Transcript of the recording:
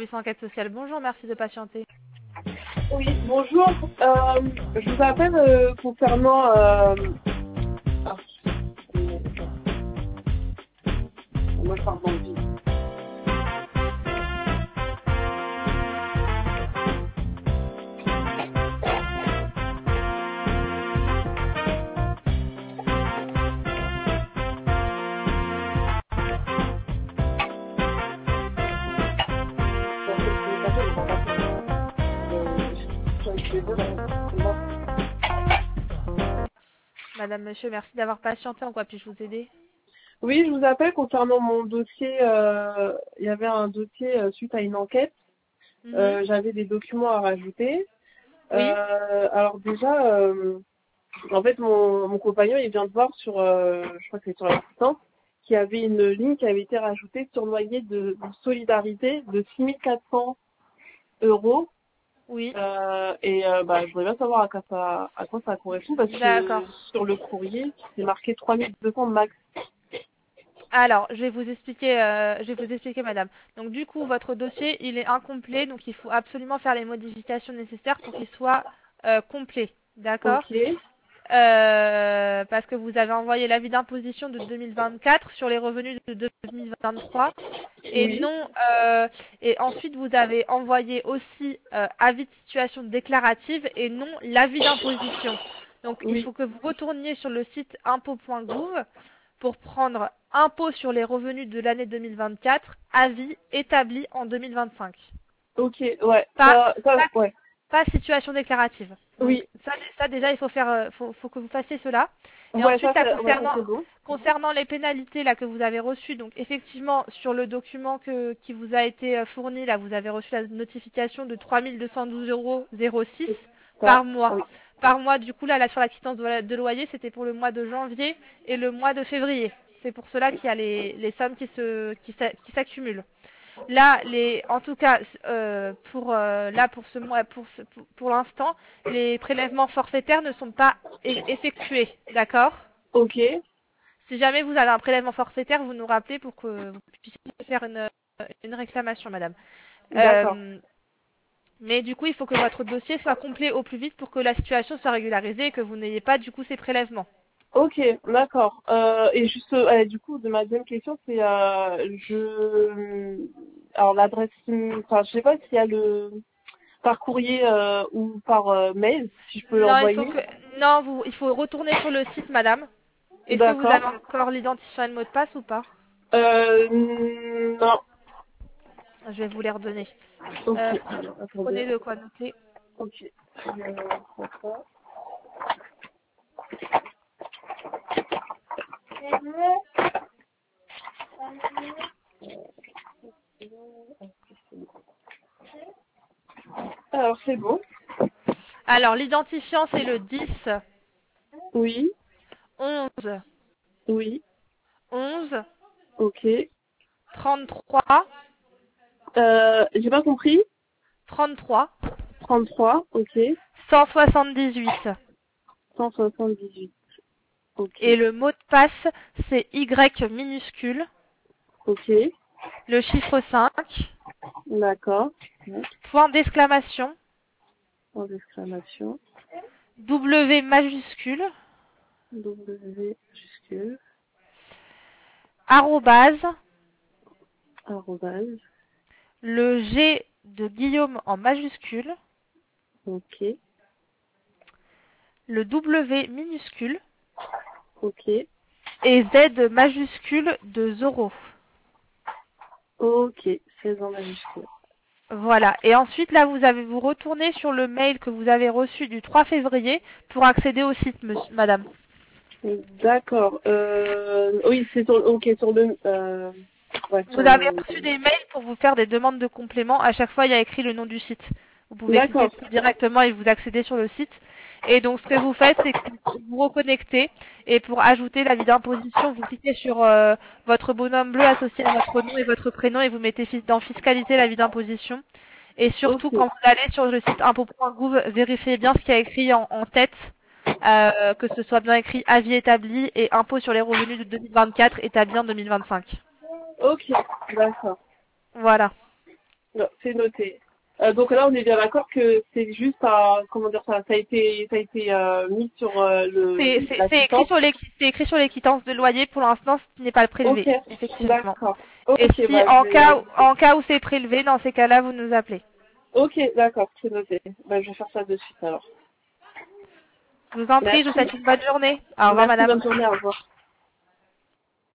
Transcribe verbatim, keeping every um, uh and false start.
service enquête sociale. Bonjour, merci de patienter. Oui, bonjour. Euh, je vous appelle euh, concernant... Euh... Ah, moi, je parle dans le vide. Madame, monsieur, merci d'avoir patienté. En quoi puis-je vous aider? Oui, je vous appelle concernant mon dossier. Euh, il y avait un dossier euh, suite à une enquête. Mhm. Euh, J'avais des documents à rajouter. Oui. Euh, alors déjà, euh, en fait, mon, mon compagnon, il vient de voir sur, euh, je crois que c'est sur l'assistance, qu'il y avait une ligne qui avait été rajoutée sur loyer de, de solidarité de six mille quatre cents euros. Oui. Euh, et euh, bah, je voudrais bien savoir à quoi ça, à quoi ça correspond parce que D'accord. sur le courrier, c'est marqué trois mille deux cents max. Alors, je vais vous expliquer, euh, je vais vous expliquer, madame. Donc, du coup, votre dossier, il est incomplet, donc il faut absolument faire les modifications nécessaires pour qu'il soit euh, complet. D'accord? Ok, Euh, parce que vous avez envoyé l'avis d'imposition de deux mille vingt-quatre sur les revenus de deux mille vingt-trois et oui, non euh, et ensuite vous avez envoyé aussi euh, avis de situation déclarative et non l'avis d'imposition. Donc il oui, faut que vous retourniez sur le site impôt point gouv pour prendre impôt sur les revenus de l'année deux mille vingt-quatre, avis établi en deux mille vingt-cinq. ok, ouais, Pas, ça, ça, pas ouais, pas situation déclarative. Donc oui, ça, ça déjà, il faut faire, euh, faut, faut que vous fassiez cela. Et ouais, ensuite, ça, là, c'est, ouais, ça concernant, c'est bon. concernant les pénalités là que vous avez reçues, donc effectivement sur le document que, qui vous a été euh, fourni, là, vous avez reçu la notification de trois mille deux cent douze euros zéro six Ça, par mois. oui, Par mois, du coup, là, là sur la quittance de, de loyer, c'était pour le mois de janvier et le mois de février. C'est pour cela qu'il y a les, les sommes qui se, qui s'a- qui s'accumulent. Là, les, en tout cas, euh, pour euh, là pour ce mois, pour ce- pour, pour l'instant, les prélèvements forfaitaires ne sont pas e- effectués, d'accord? ok, Si jamais vous avez un prélèvement forfaitaire, vous nous rappelez pour que vous puissiez faire une, une réclamation, madame. d'accord. Euh, mais du coup, il faut que votre dossier soit complet au plus vite pour que la situation soit régularisée et que vous n'ayez pas du coup ces prélèvements. Ok, d'accord. Euh, et juste, euh, du coup, de ma deuxième question, c'est, euh, je, alors l'adresse, enfin, je sais pas s'il y a le, par courrier euh, ou par euh, mail, si je peux Non, il faut l'envoyer. que non, vous, il faut retourner sur le site, madame. Est-ce que vous D'accord. avez encore l'identifiant et le mot de passe ou pas? Euh, non. Je vais vous les redonner. Ok. Euh, Alors, attendez. prenez de quoi noter. Ok. Euh, prends ça. Alors, c'est bon. Alors, l'identifiant, c'est le dix, Oui. onze, Oui. onze, Ok. trente-trois, Euh, j'ai pas compris. trente-trois, trente-trois. Ok. cent soixante-dix-huit. cent soixante-dix-huit. Ok. Et le mot de passe, c'est Y minuscule, Ok. le chiffre cinq, D'accord. point d'exclamation, Point d'exclamation. W majuscule, W majuscule. arrobase, Arrobase. le G de Guillaume en majuscule, Ok. le W minuscule Ok. et Z majuscule de Zoro. Ok. seize en majuscule. Voilà. Et ensuite, là, vous avez vous retourné sur le mail que vous avez reçu du trois février pour accéder au site, monsieur, madame. D'accord. Euh, oui, c'est sur, ok, sur le, euh, ouais, Vous sur avez le, reçu des mails pour vous faire des demandes de compléments. À chaque fois, il y a écrit le nom du site. Vous pouvez cliquer d'accord. dessus directement et vous accédez sur le site. Et donc, ce que vous faites, c'est que vous vous reconnectez. Et pour ajouter l'avis d'imposition, vous cliquez sur euh, votre bonhomme bleu associé à votre nom et votre prénom et vous mettez fi- dans fiscalité l'avis d'imposition. Et surtout, Ok. quand vous allez sur le site impôt point gouv, vérifiez bien ce qu'il y a écrit en, en tête, euh, que ce soit bien écrit avis établi et impôt sur les revenus de deux mille vingt-quatre établi en deux mille vingt-cinq. Ok. D'accord. Voilà. Non, c'est noté. Euh, donc là, on est bien d'accord que c'est juste un, comment dire ça, ça a été, ça a été euh, mis sur euh, le, C'est c'est- la c'est écrit quittance. sur les c'est écrit sur les quittances de loyer. Pour l'instant, ce n'est pas le Ok, prélevé, effectivement. d'accord. Et Ok, si bah je en vais cas où- rajouter. en cas où c'est prélevé, dans ces cas-là, vous nous appelez. Ok, d'accord, c'est noté. Bah je vais faire ça de suite alors. Je vous en prie, je vous Merci. souhaite une bonne journée. Au revoir, Merci, madame. bonne journée, au revoir.